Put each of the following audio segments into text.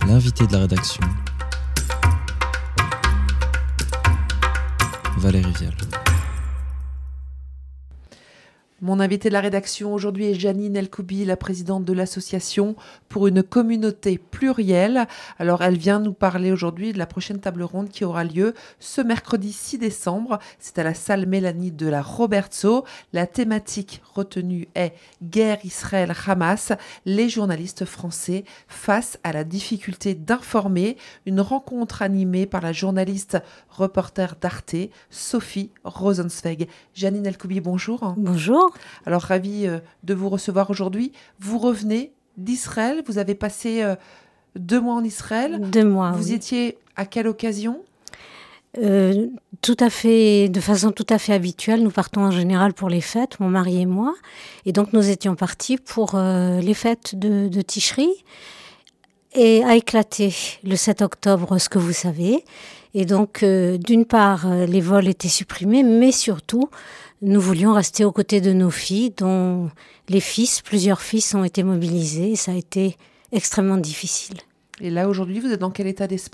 L'invité de la rédaction, Valérie Vial. Mon invitée de la rédaction aujourd'hui est Janine El-Koubi, la présidente de l'association pour une communauté plurielle. Alors elle vient nous parler aujourd'hui de la prochaine table ronde qui aura lieu ce mercredi 6 décembre. C'est à la salle Mélanie de la Robertso. La thématique retenue est Guerre Israël-Hamas, les journalistes français face à la difficulté d'informer. Une rencontre animée par la journaliste reporter d'Arte, Sophie Rosenzweig. Janine El-Koubi, bonjour. Bonjour. Alors, ravi de vous recevoir aujourd'hui. Vous revenez d'Israël. Vous avez passé 2 mois en Israël. 2 mois, Vous oui. étiez à quelle occasion ? Tout à fait, de façon tout à fait habituelle. Nous partons en général pour les fêtes, mon mari et moi. Et donc, nous étions partis pour les fêtes de Tishri. Et a éclaté le 7 octobre, ce que vous savez. Et donc, d'une part, les vols étaient supprimés, mais surtout, nous voulions rester aux côtés de nos filles, dont plusieurs fils ont été mobilisés. Et ça a été extrêmement difficile. Et là, aujourd'hui, vous êtes dans quel état d'esprit ?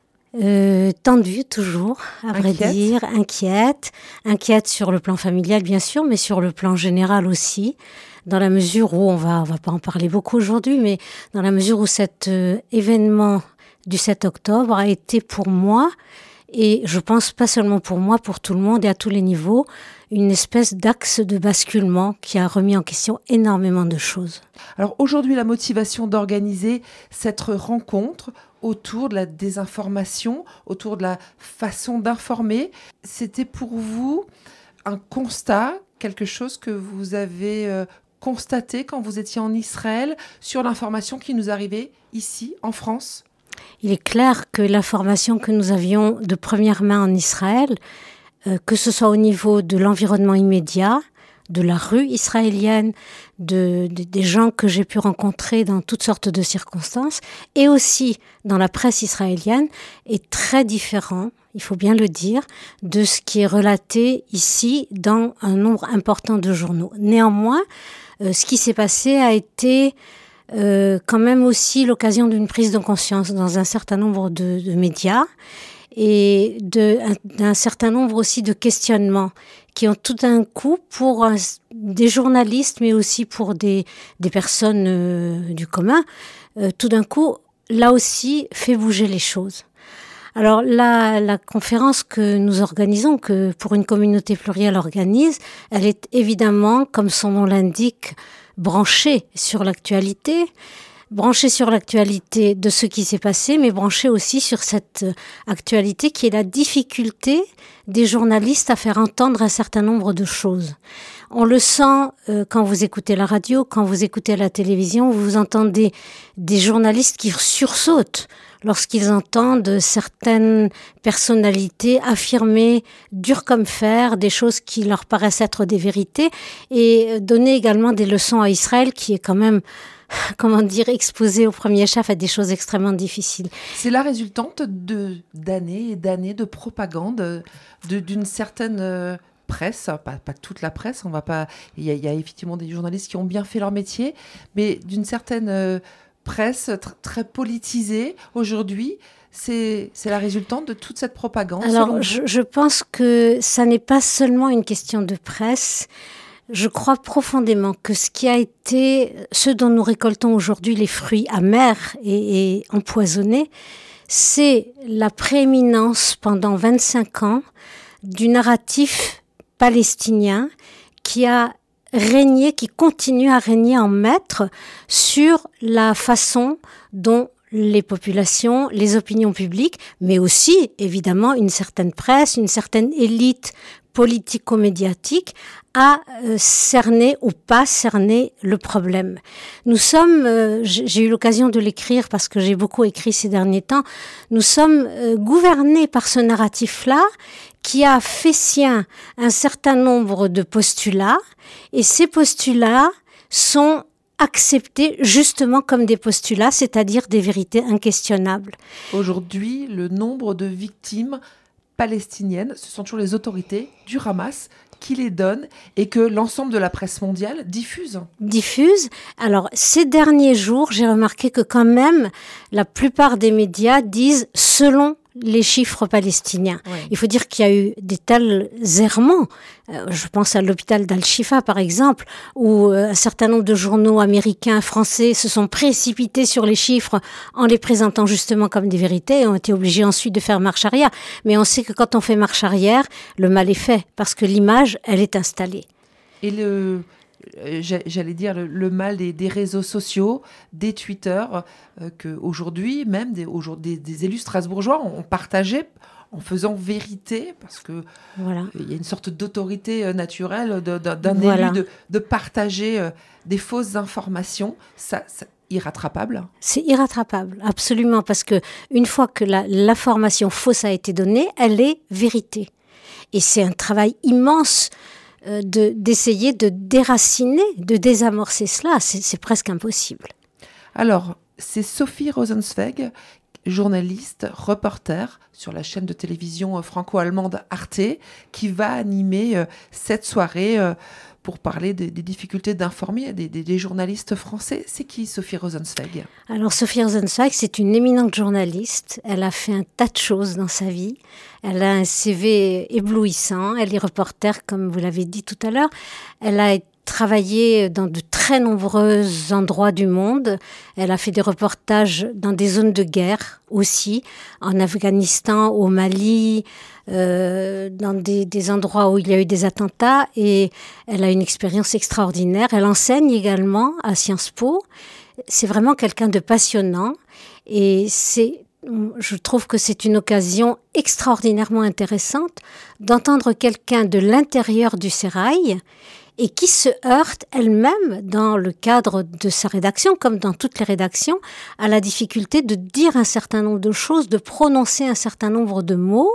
Tendue, toujours, à vrai dire, inquiète sur le plan familial, bien sûr, mais sur le plan général aussi, dans la mesure où, on va pas en parler beaucoup aujourd'hui, mais dans la mesure où cet événement du 7 octobre a été pour moi, et je pense pas seulement pour moi, pour tout le monde et à tous les niveaux, une espèce d'axe de basculement qui a remis en question énormément de choses. Alors aujourd'hui, la motivation d'organiser cette rencontre autour de la désinformation, autour de la façon d'informer, c'était pour vous un constat, quelque chose que vous avez constaté quand vous étiez en Israël sur l'information qui nous arrivait ici, en France ? Il est clair que l'information que nous avions de première main en Israël, que ce soit au niveau de l'environnement immédiat, de la rue israélienne, des gens que j'ai pu rencontrer dans toutes sortes de circonstances, et aussi dans la presse israélienne, est très différent, il faut bien le dire, de ce qui est relaté ici dans un nombre important de journaux. Néanmoins, ce qui s'est passé a été quand même aussi l'occasion d'une prise de conscience dans un certain nombre de médias et d'un certain nombre aussi de questionnements qui ont tout d'un coup, pour des journalistes, mais aussi pour des personnes du commun, tout d'un coup, là aussi, fait bouger les choses. Alors la conférence que nous organisons, que pour une communauté plurielle organise, elle est évidemment, comme son nom l'indique, branchée sur l'actualité de ce qui s'est passé, mais branchée aussi sur cette actualité qui est la difficulté des journalistes à faire entendre un certain nombre de choses. On le sent quand vous écoutez la radio, quand vous écoutez la télévision, vous entendez des journalistes qui sursautent lorsqu'ils entendent certaines personnalités affirmer dur comme fer des choses qui leur paraissent être des vérités et donner également des leçons à Israël qui est quand même, exposé au premier chef à des choses extrêmement difficiles. C'est la résultante d'années et d'années de propagande d'une certaine presse, pas toute la presse, il y a effectivement des journalistes qui ont bien fait leur métier, mais d'une certaine presse très politisée aujourd'hui. C'est la résultante de toute cette propagande. Alors, je pense que ça n'est pas seulement une question de presse. Je crois profondément que ce dont nous récoltons aujourd'hui les fruits amers et empoisonnés, c'est la prééminence pendant 25 ans du narratif palestinien qui a régné, qui continue à régner en maître sur la façon dont les populations, les opinions publiques, mais aussi, évidemment, une certaine presse, une certaine élite politico-médiatique a cerné ou pas cerné le problème. Nous sommes, j'ai eu l'occasion de l'écrire parce que j'ai beaucoup écrit ces derniers temps, nous sommes gouvernés par ce narratif-là qui a fait sien un certain nombre de postulats et ces postulats sont acceptés justement comme des postulats, c'est-à-dire des vérités inquestionnables. Aujourd'hui, le nombre de victimes palestiniennes, ce sont toujours les autorités du Hamas qui les donne et que l'ensemble de la presse mondiale diffuse. Alors, ces derniers jours, j'ai remarqué que quand même, la plupart des médias disent selon les chiffres palestiniens. Oui. Il faut dire qu'il y a eu des tels errements. Je pense à l'hôpital d'Al-Shifa, par exemple, où un certain nombre de journaux américains, français se sont précipités sur les chiffres en les présentant justement comme des vérités et ont été obligés ensuite de faire marche arrière. Mais on sait que quand on fait marche arrière, le mal est fait parce que l'image, elle est installée. Et j'allais dire le mal des réseaux sociaux, des Twitter, qu'aujourd'hui, même des élus strasbourgeois ont partagé en faisant vérité, parce que y a une sorte d'autorité naturelle d'un élu de partager des fausses informations. Ça irrattrapable. C'est irrattrapable, absolument, parce que une fois que l'information fausse a été donnée, elle est vérité. Et c'est un travail immense d'essayer de déraciner, de désamorcer cela. C'est presque impossible. Alors, c'est Sophie Rosenzweig, journaliste, reporter sur la chaîne de télévision franco-allemande Arte, qui va animer cette soirée pour parler des difficultés d'informer des journalistes français. C'est qui Sophie Rosenzweig ? Alors Sophie Rosenzweig, c'est une éminente journaliste. Elle a fait un tas de choses dans sa vie. Elle a un CV éblouissant. Elle est reporter, comme vous l'avez dit tout à l'heure. Elle a travaillé dans de très nombreux endroits du monde. Elle a fait des reportages dans des zones de guerre aussi, en Afghanistan, au Mali, dans des endroits où il y a eu des attentats, et elle a une expérience extraordinaire. Elle enseigne également à Sciences Po. C'est vraiment quelqu'un de passionnant, et je trouve que c'est une occasion extraordinairement intéressante d'entendre quelqu'un de l'intérieur du sérail et qui se heurte elle-même, dans le cadre de sa rédaction, comme dans toutes les rédactions, à la difficulté de dire un certain nombre de choses, de prononcer un certain nombre de mots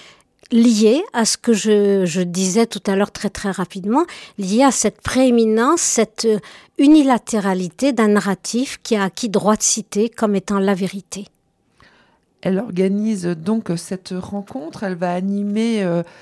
liés à ce que je disais tout à l'heure très très rapidement, liés à cette prééminence, cette unilatéralité d'un narratif qui a acquis droit de cité comme étant la vérité. Elle organise donc cette rencontre, elle va animer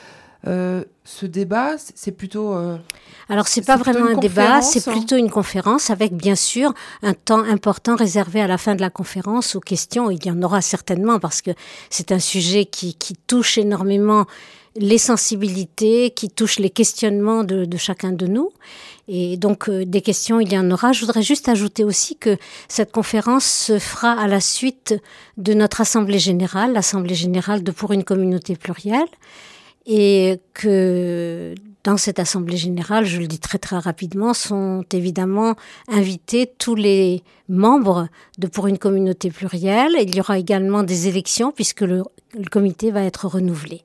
ce débat, c'est plutôt... Alors, c'est pas vraiment un débat, c'est plutôt une conférence avec, bien sûr, un temps important réservé à la fin de la conférence aux questions. Il y en aura certainement parce que c'est un sujet qui touche énormément les sensibilités, qui touche les questionnements de chacun de nous. Et donc, des questions, il y en aura. Je voudrais juste ajouter aussi que cette conférence se fera à la suite de notre Assemblée générale, l'Assemblée générale de Pour une communauté plurielle. Et que dans cette Assemblée générale, je le dis très très rapidement, sont évidemment invités tous les membres de Pour une communauté plurielle. Il y aura également des élections puisque le comité va être renouvelé.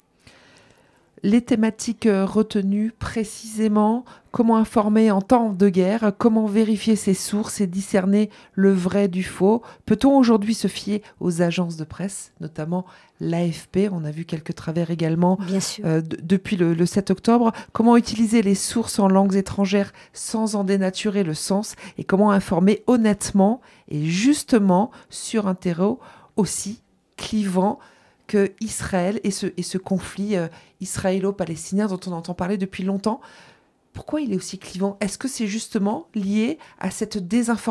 Les thématiques retenues précisément, comment informer en temps de guerre, comment vérifier ses sources et discerner le vrai du faux. Peut-on aujourd'hui se fier aux agences de presse, notamment l'AFP ? On a vu quelques travers également depuis le 7 octobre. Comment utiliser les sources en langues étrangères sans en dénaturer le sens ? Et comment informer honnêtement et justement sur un terreau aussi clivant que Israël et ce conflit israélo-palestinien dont on entend parler depuis longtemps. Pourquoi il est aussi clivant ? Est-ce que c'est justement lié à cette désinformation ?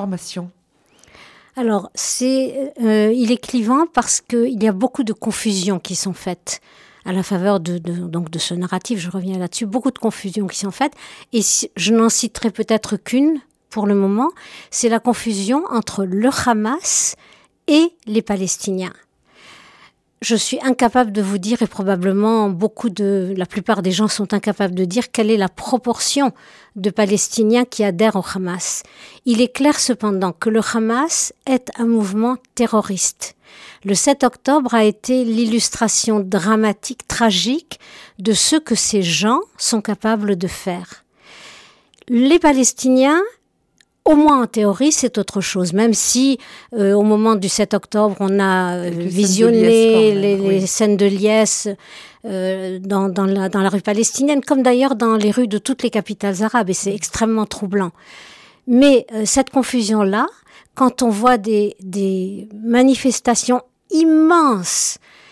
Alors, il est clivant parce qu'il y a beaucoup de confusions qui sont faites à la faveur donc de ce narratif. Je reviens là-dessus. Beaucoup de confusions qui sont faites. Et je n'en citerai peut-être qu'une pour le moment. C'est la confusion entre le Hamas et les Palestiniens. Je suis incapable de vous dire, et probablement la plupart des gens sont incapables de dire quelle est la proportion de Palestiniens qui adhèrent au Hamas. Il est clair cependant que le Hamas est un mouvement terroriste. Le 7 octobre a été l'illustration dramatique, tragique de ce que ces gens sont capables de faire. Les Palestiniens, au moins en théorie, c'est autre chose. Même si, au moment du 7 octobre, on a visionné les scènes de liesse dans la rue palestinienne, comme d'ailleurs dans les rues de toutes les capitales arabes, et c'est extrêmement troublant. Mais cette confusion-là, quand on voit des manifestations immenses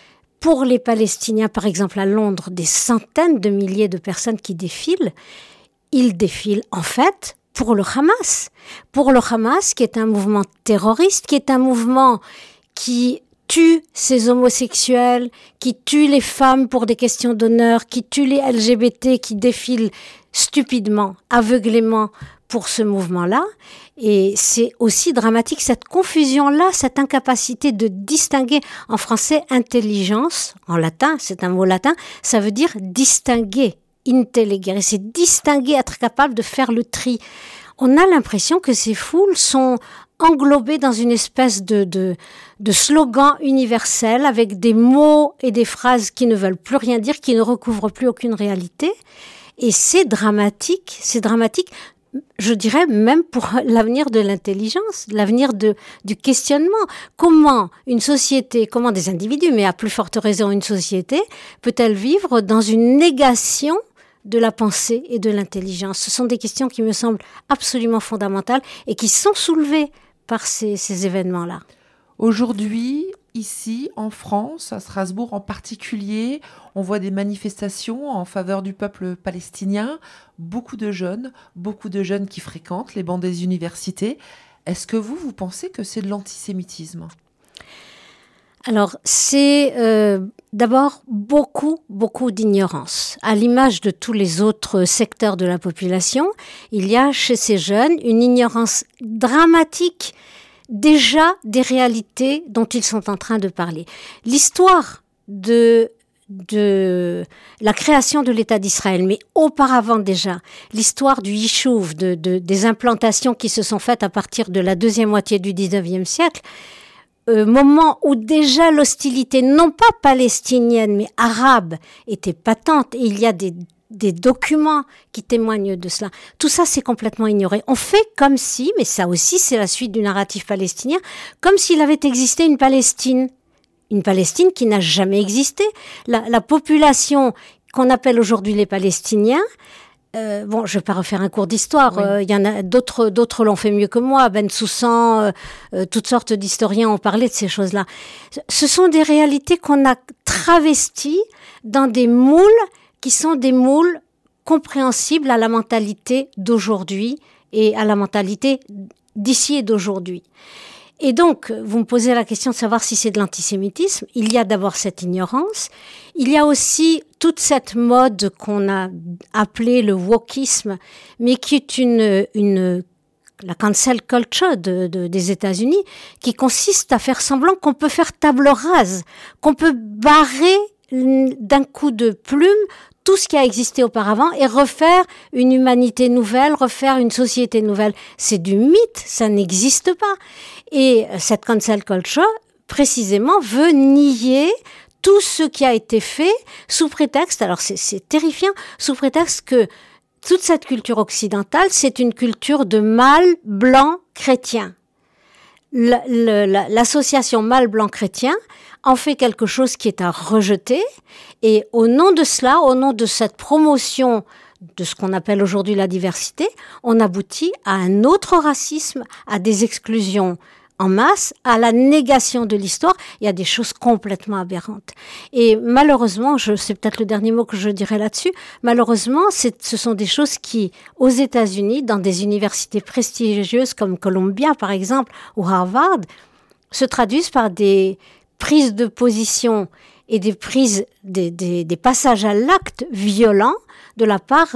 pour les Palestiniens, par exemple à Londres, des centaines de milliers de personnes qui défilent, ils défilent en fait pour le Hamas. Pour le Hamas, qui est un mouvement terroriste, qui est un mouvement qui tue ces homosexuels, qui tue les femmes pour des questions d'honneur, qui tue les LGBT, qui défilent stupidement, aveuglément pour ce mouvement-là. Et c'est aussi dramatique, cette confusion-là, cette incapacité de distinguer, en français, intelligence, en latin, c'est un mot latin, ça veut dire distinguer, intelligere, c'est distinguer, être capable de faire le tri. On a l'impression que ces foules sont englobées dans une espèce de slogan universel avec des mots et des phrases qui ne veulent plus rien dire, qui ne recouvrent plus aucune réalité. Et c'est dramatique, je dirais même pour l'avenir de l'intelligence, l'avenir du questionnement. Comment une société, comment des individus, mais à plus forte raison une société, peut-elle vivre dans une négation de la pensée et de l'intelligence? Ce sont des questions qui me semblent absolument fondamentales et qui sont soulevées par ces événements-là. Aujourd'hui, ici, en France, à Strasbourg en particulier, on voit des manifestations en faveur du peuple palestinien. Beaucoup de jeunes qui fréquentent les bancs des universités. Est-ce que vous pensez que c'est de l'antisémitisme ? Alors, c'est d'abord beaucoup d'ignorance. À l'image de tous les autres secteurs de la population, il y a chez ces jeunes une ignorance dramatique déjà des réalités dont ils sont en train de parler. L'histoire de la création de l'État d'Israël, mais auparavant déjà, l'histoire du Yishuv, des implantations qui se sont faites à partir de la deuxième moitié du 19e siècle, moment où déjà l'hostilité, non pas palestinienne, mais arabe, était patente, et il y a des documents qui témoignent de cela. Tout ça, c'est complètement ignoré. On fait comme si, mais ça aussi, c'est la suite du narratif palestinien, comme s'il avait existé une Palestine qui n'a jamais existé. La population qu'on appelle aujourd'hui les Palestiniens, je ne vais pas refaire un cours d'histoire. Oui. Il y en a d'autres l'ont fait mieux que moi. Ben Soussan, toutes sortes d'historiens ont parlé de ces choses-là. Ce sont des réalités qu'on a travesties dans des moules qui sont des moules compréhensibles à la mentalité d'aujourd'hui et à la mentalité d'ici et d'aujourd'hui. Et donc, vous me posez la question de savoir si c'est de l'antisémitisme. Il y a d'abord cette ignorance. Il y a aussi toute cette mode qu'on a appelée le wokisme, mais qui est la cancel culture des États-Unis, qui consiste à faire semblant qu'on peut faire table rase, qu'on peut barrer d'un coup de plume tout ce qui a existé auparavant et refaire une humanité nouvelle, refaire une société nouvelle. C'est du mythe, ça n'existe pas. Et cette cancel culture, précisément, veut nier tout ce qui a été fait sous prétexte, alors c'est terrifiant, sous prétexte que toute cette culture occidentale, c'est une culture de mâle blanc chrétien. L'association mâle blanc chrétien en fait quelque chose qui est à rejeter, et au nom de cela, au nom de cette promotion de ce qu'on appelle aujourd'hui la diversité, on aboutit à un autre racisme, à des exclusions en masse, à la négation de l'histoire. Il y a des choses complètement aberrantes. Et malheureusement, c'est peut-être le dernier mot que je dirais là-dessus, malheureusement, ce sont des choses qui, aux États-Unis, dans des universités prestigieuses comme Columbia, par exemple, ou Harvard, se traduisent par des prises de position et des passages à l'acte violents de la part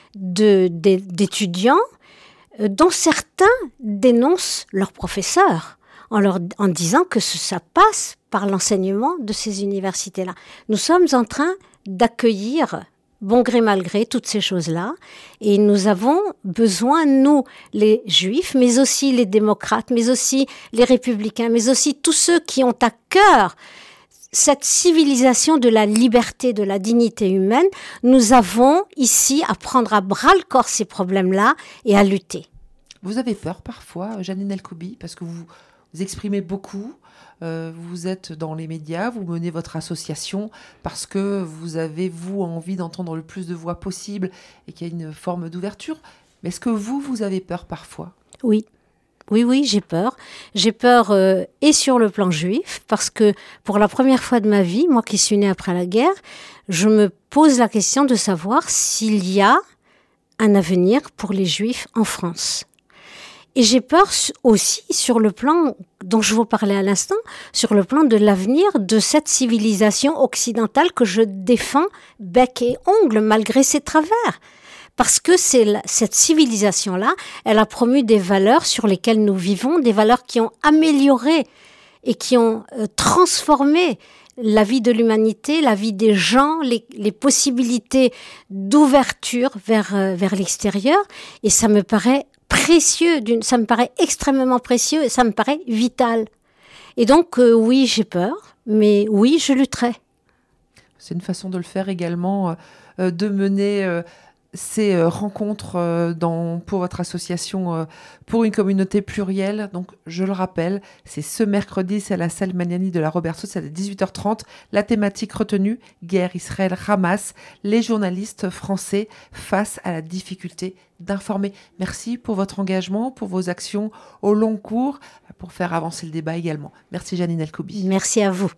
d'étudiants dont certains dénoncent leurs professeurs en disant que ça passe par l'enseignement de ces universités-là. Nous sommes en train d'accueillir, bon gré mal gré, toutes ces choses-là, et nous avons besoin, nous, les juifs, mais aussi les démocrates, mais aussi les républicains, mais aussi tous ceux qui ont à cœur cette civilisation de la liberté, de la dignité humaine, nous avons ici à prendre à bras-le-corps ces problèmes-là et à lutter. Vous avez peur parfois, Jeannine El-Koubi, parce que vous exprimez beaucoup, vous êtes dans les médias, vous menez votre association parce que vous avez, envie d'entendre le plus de voix possible et qu'il y a une forme d'ouverture. Mais est-ce que vous avez peur parfois ? Oui. Oui, j'ai peur. J'ai peur et sur le plan juif, parce que pour la première fois de ma vie, moi qui suis née après la guerre, je me pose la question de savoir s'il y a un avenir pour les juifs en France. Et j'ai peur aussi sur le plan dont je vous parlais à l'instant, sur le plan de l'avenir de cette civilisation occidentale que je défends bec et ongle malgré ses travers. Parce que cette civilisation-là, elle a promu des valeurs sur lesquelles nous vivons, des valeurs qui ont amélioré et qui ont transformé la vie de l'humanité, la vie des gens, les possibilités d'ouverture vers l'extérieur. Et ça me paraît précieux, ça me paraît extrêmement précieux et ça me paraît vital. Et donc, oui, j'ai peur, mais oui, je lutterai. C'est une façon de le faire également, de mener ces rencontres pour votre association pour une communauté plurielle. Donc, je le rappelle, c'est ce mercredi, c'est à la salle Maniani de la Roberto, c'est à 18h30. La thématique retenue, guerre Israël-Hamas, les journalistes français face à la difficulté d'informer. Merci pour votre engagement, pour vos actions au long cours, pour faire avancer le débat également. Merci Janine El-Koubi. Merci à vous.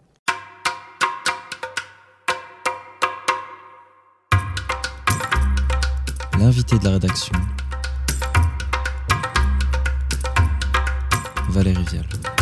L'invité de la rédaction, Valérie Vial.